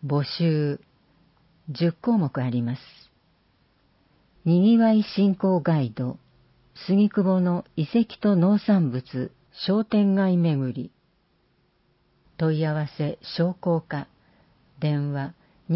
募集10項目あります。にぎわい振興ガイド、杉久保の遺跡と農産物商店街巡り。問い合わせ商工課、電話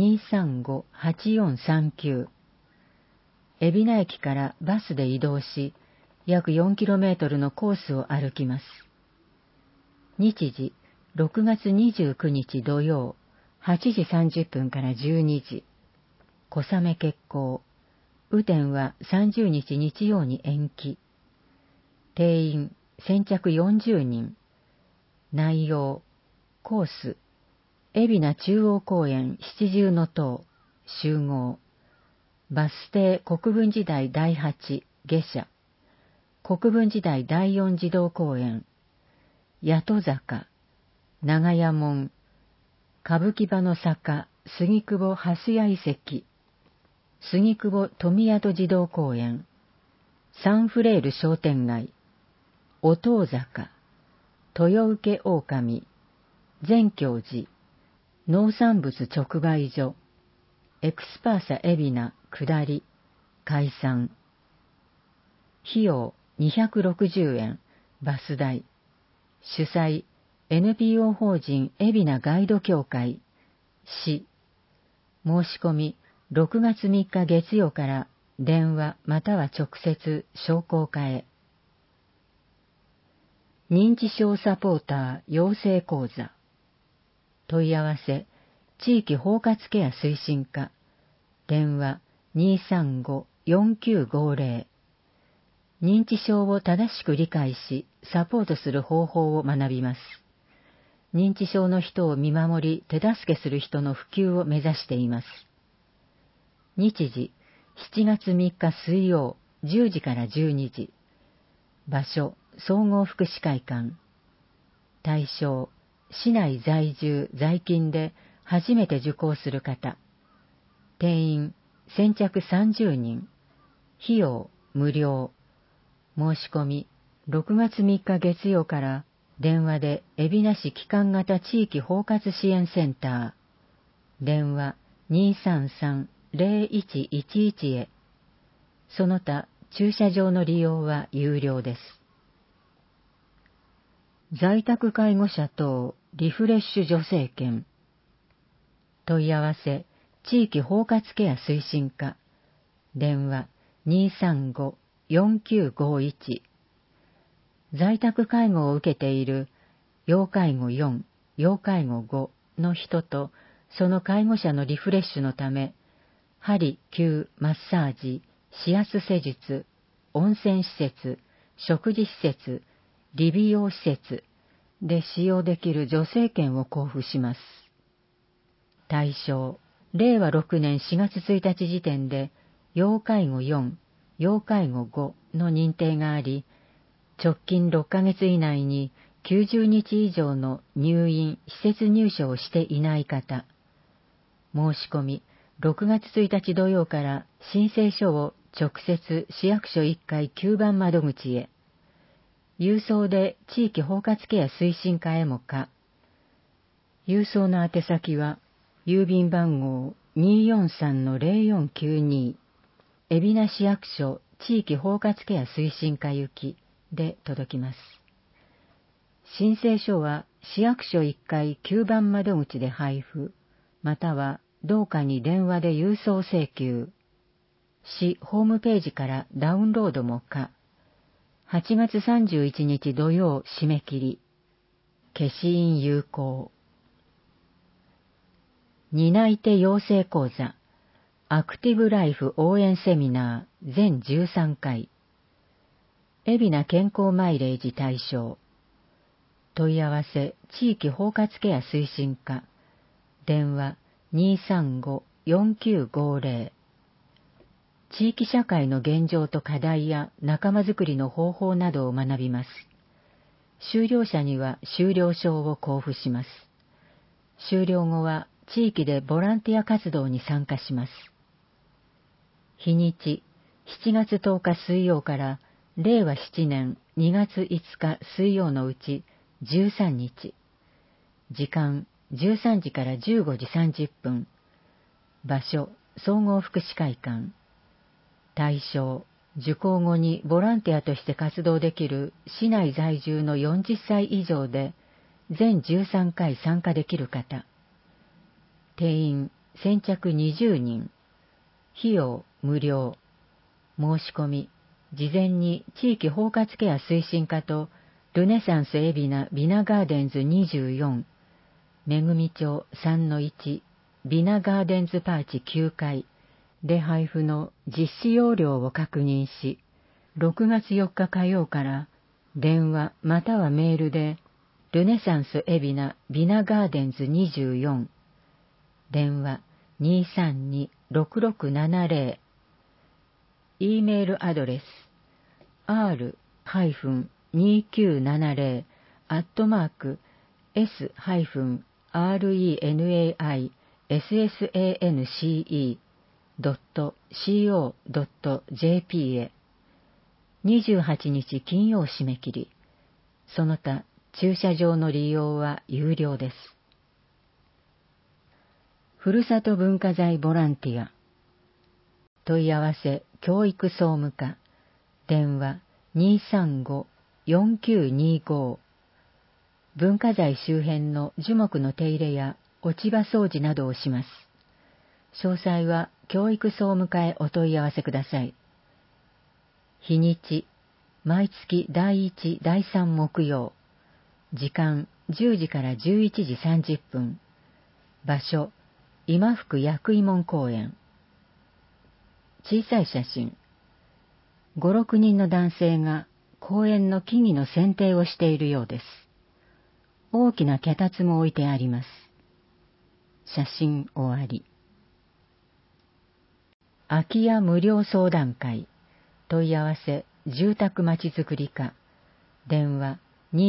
235-8439。海老名駅からバスで移動し、約 4km のコースを歩きます。日時、6月29日土曜、8時30分から12時。小雨決行。雨天は30日日曜に延期。定員先着40人。内容、コース、海老名中央公園七重塔、集合。バス停国分寺台第8、下車。国分寺台第4児童公園。八戸坂、長屋門、歌舞伎場の坂、杉久保蓮屋遺跡。杉久保富宿児童公園。サンフレール商店街。お塔坂、豊受狼、善教寺、農産物直売所、エクスパーサ海老名下り、解散。費用260円、バス代。主催、NPO 法人海老名ガイド協会、市。申し込み、6月3日月曜から電話または直接商工課へ。認知症サポーター養成講座。問い合わせ、地域包括ケア推進課。電話235-4950。認知症を正しく理解し、サポートする方法を学びます。認知症の人を見守り、手助けする人の普及を目指しています。日時、7月3日水曜、10時から12時。場所、総合福祉会館。対象、市内在住在勤で初めて受講する方。定員、先着30人。費用、無料。申し込み、6月3日月曜から電話で海老名市基幹型地域包括支援センター。電話233-0111へ。その他、駐車場の利用は有料です。在宅介護者等リフレッシュ助成券。問い合わせ、地域包括ケア推進課。電話235-4951。在宅介護を受けている要介護4、要介護5の人とその介護者のリフレッシュのため、鍼、灸、マッサージ、指圧施術、温泉施設、食事施設、理美容施設で使用できる助成券を交付します。対象、令和6年4月1日時点で、要介護4、要介護5の認定があり、直近6ヶ月以内に90日以上の入院・施設入所をしていない方。申し込み、6月1日土曜から申請書を直接市役所1階9番窓口へ。郵送で地域包括ケア推進課へもか。郵送の宛先は、郵便番号 243-0492 海老名市役所地域包括ケア推進課行きで届きます。申請書は市役所1階9番窓口で配布、または同課に電話で郵送請求。市ホームページからダウンロードも可。8月31日土曜締め切り。消印有効。担い手養成講座。アクティブライフ応援セミナー全13回。海老名健康マイレージ対象。問い合わせ地域包括ケア推進課。電話235-4950。地域社会の現状と課題や仲間づくりの方法などを学びます。修了者には修了証を交付します。修了後は地域でボランティア活動に参加します。日にち、7月10日水曜から令和7年2月5日水曜のうち13日。時間、 13時から15時30分。場所、総合福祉会館。対象、受講後にボランティアとして活動できる市内在住の40歳以上で全13回参加できる方。定員先着20人。費用無料。申し込み、事前に地域包括ケア推進課とルネサンス海老名ビナガーデンズ24、めぐみ町 3-1 ビナガーデンズパーチ9階で配布の実施要領を確認し、6月4日火曜から電話またはメールでルネサンス海老名ビナガーデンズ24、電話 232-6670、E メールアドレス r-renaissance.co.jp へ。28日金曜締め切り。その他駐車場の利用は有料です。ふるさと文化財ボランティア。問い合わせ教育総務課。電話 235-4925。文化財周辺の樹木の手入れや落ち葉掃除などをします。詳細は教育総務課へお問い合わせください。日にち、毎月第1、第3木曜。時間10時から11時30分。場所、今福薬医門公園。小さい写真。5、6人の男性が公園の木々の剪定をしているようです。大きな脚立も置いてあります。写真終わり。空き家無料相談会。問い合わせ住宅まちづくり課。電話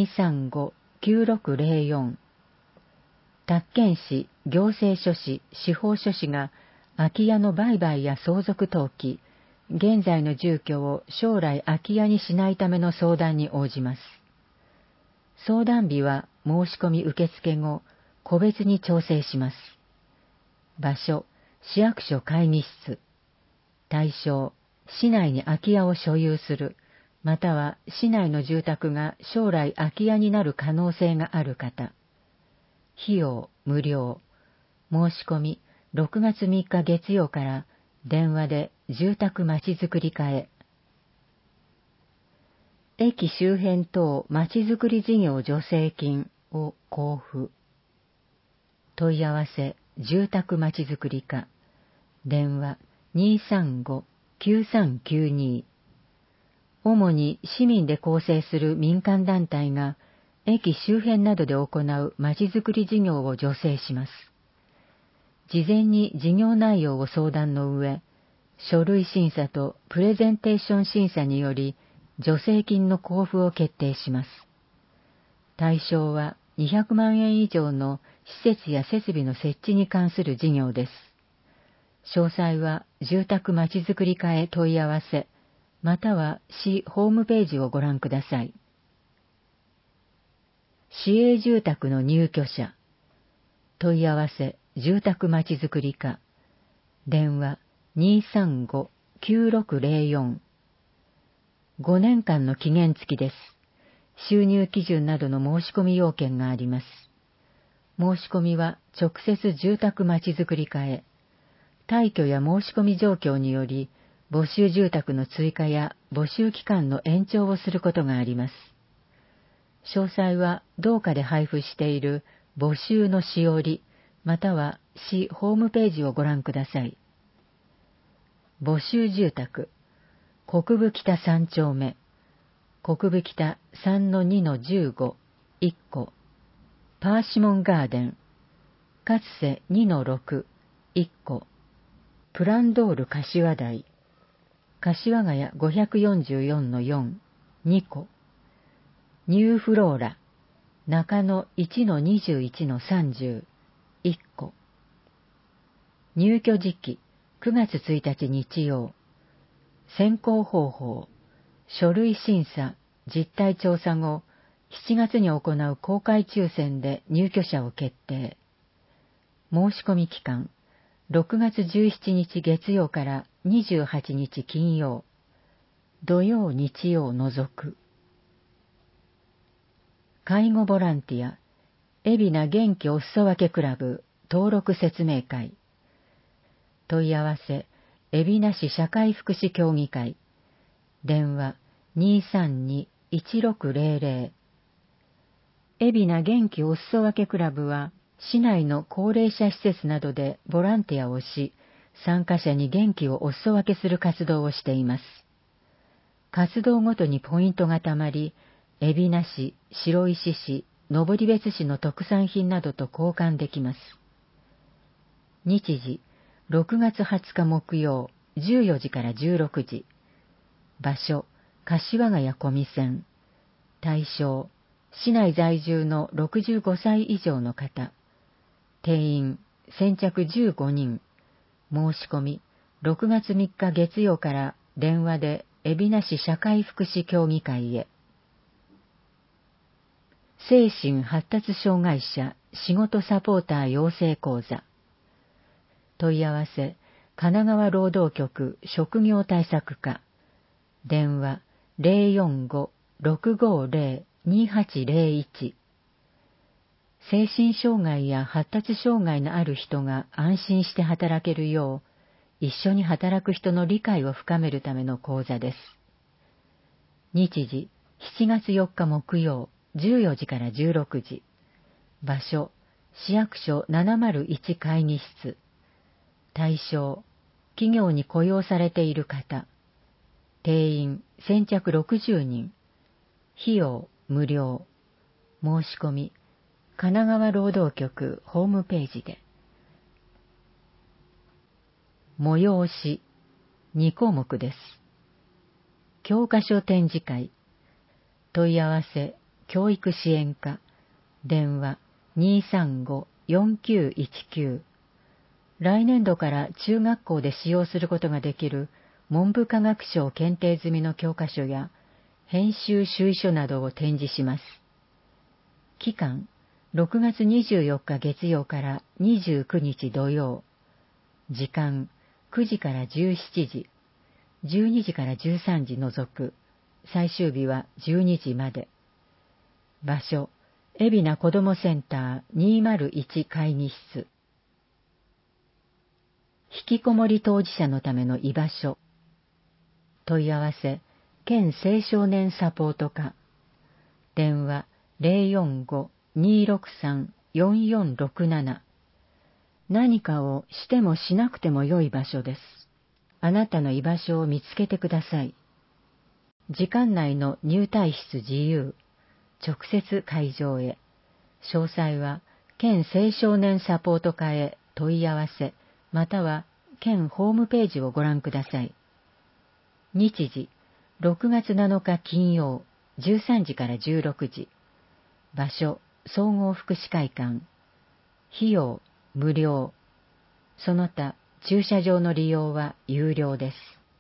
235-9604。宅建士、行政書士、司法書士が空き家の売買や相続登記、現在の住居を将来空き家にしないための相談に応じます。相談日は申し込み受付後、個別に調整します。場所、市役所会議室。対象、市内に空き家を所有する、または市内の住宅が将来空き家になる可能性がある方。費用無料。申し込み6月3日月曜から電話で住宅まちづくり課へ。駅周辺等まちづくり事業助成金を交付。問い合わせ住宅まちづくり課。電話 235-9392。主に市民で構成する民間団体が駅周辺などで行うまちづくり事業を助成します。事前に事業内容を相談の上、書類審査とプレゼンテーション審査により助成金の交付を決定します。対象は200万円以上の施設や設備の設置に関する事業です。詳細は住宅まちづくり課へ問い合わせ、または市ホームページをご覧ください。市営住宅の入居者。問い合わせ住宅まちづくり課。電話 235-9604。5年間の期限付きです。収入基準などの申し込み要件があります。申し込みは直接住宅まちづくり課へ。退去や申し込み状況により、募集住宅の追加や募集期間の延長をすることがあります。詳細は同課で配布している募集のしおり、または市ホームページをご覧ください。募集住宅、国分北3丁目、国分北 3-2-15、1個、パーシモンガーデン、かつせ 2-6、1個、プランドール柏台、柏ヶ谷 544-4、2個、ニューフローラ、中野 1-21-30、1個。入居時期、9月1日日曜。選考方法、書類審査、実態調査後、7月に行う公開抽選で入居者を決定。 申し込み期間、6月17日月曜から28日金曜、土曜日曜除く。介護ボランティア、海老名元気お裾分けクラブ登録説明会。問い合わせ、海老名市社会福祉協議会。電話 232-1600。海老名元気お裾分けクラブは、市内の高齢者施設などでボランティアをし、参加者に元気をお裾分けする活動をしています。活動ごとにポイントがたまり、海老名市、白石市、登別市の特産品などと交換できます。日時、6月20日木曜、14時から16時。場所、柏ヶ谷小見線。対象、市内在住の65歳以上の方。定員、先着15人。申し込み、6月3日月曜から電話で海老名市社会福祉協議会へ。精神発達障害者仕事サポーター養成講座。問い合わせ、神奈川労働局職業対策課。電話 045-650-2801。精神障害や発達障害のある人が安心して働けるよう、一緒に働く人の理解を深めるための講座です。日時、7月4日木曜、14時から16時。場所、市役所701会議室。対象、企業に雇用されている方。定員、先着60人。費用、無料。申し込み、神奈川労働局ホームページで。催し、2項目です。教科書展示会。問い合わせ、教育支援課。電話 235-4919。来年度から中学校で使用することができる文部科学省検定済みの教科書や編集主意書などを展示します。期間、6月24日月曜から29日土曜。時間、9時から17時、12時から13時除く。最終日は12時まで。場所、海老名子どもセンター201会議室。引きこもり当事者のための居場所。問い合わせ、県青少年サポート課。電話 045-263-4467。何かをしてもしなくても良い場所です。あなたの居場所を見つけてください。時間内の入退室自由。直接会場へ。詳細は県青少年サポート課へ問い合わせ、または県ホームページをご覧ください。日時、6月7日金曜、13時から16時。場所、総合福祉会館。費用、無料。その他、駐車場の利用は有料です。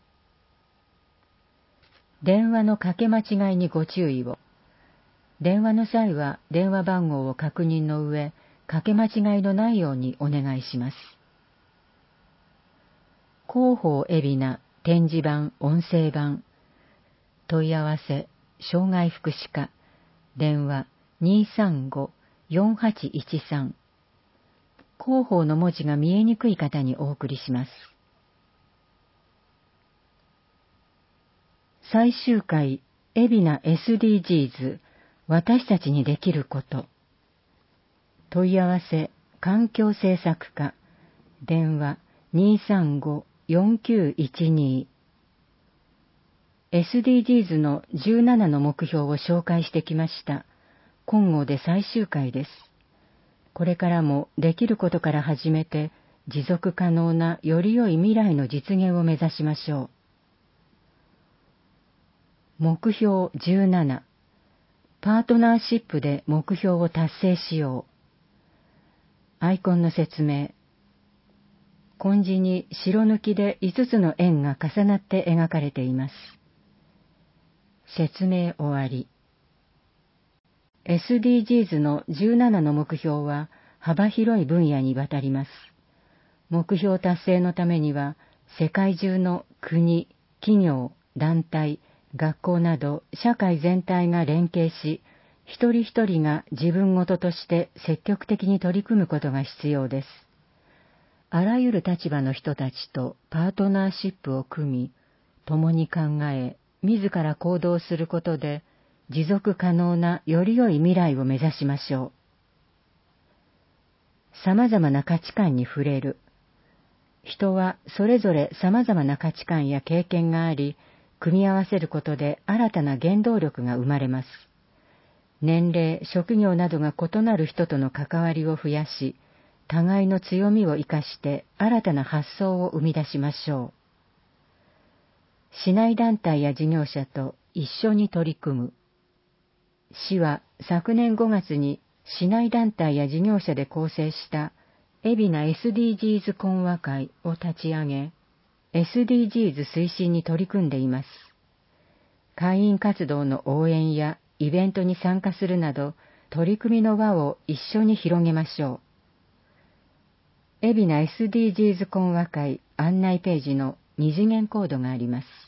電話のかけ間違いにご注意を。電話の際は電話番号を確認の上、かけ間違いのないようにお願いします。広報海老名展示板音声版。問い合わせ、障害福祉課。電話 235-4813。広報の文字が見えにくい方にお送りします。最終回、海老名 SDGs、私たちにできること。問い合わせ、環境政策課。電話 235-4912。SDGs の17の目標を紹介してきました。今後で最終回です。これからもできることから始めて、持続可能なより良い未来の実現を目指しましょう。目標17。パートナーシップで目標を達成しよう。アイコンの説明。紺地に白抜きで5つの円が重なって描かれています。説明終わり。SDGs の17の目標は、 幅広い分野にわたります。目標達成のためには、世界中の国、企業、団体、学校など社会全体が連携し、一人一人が自分ごととして積極的に取り組むことが必要です。あらゆる立場の人たちとパートナーシップを組み、共に考え、自ら行動することで、持続可能なより良い未来を目指しましょう。様々な価値観に触れる。人はそれぞれ様々な価値観や経験があり、組み合わせることで新たな原動力が生まれます。年齢、職業などが異なる人との関わりを増やし、互いの強みを生かして新たな発想を生み出しましょう。市内団体や事業者と一緒に取り組む。市は昨年5月に市内団体や事業者で構成した海老名 SDGs 懇話会を立ち上げ、SDGs 推進に取り組んでいます。会員活動の応援やイベントに参加するなど、取り組みの輪を一緒に広げましょう。海老名 SDGs 懇話会案内ページの2次元コードがあります。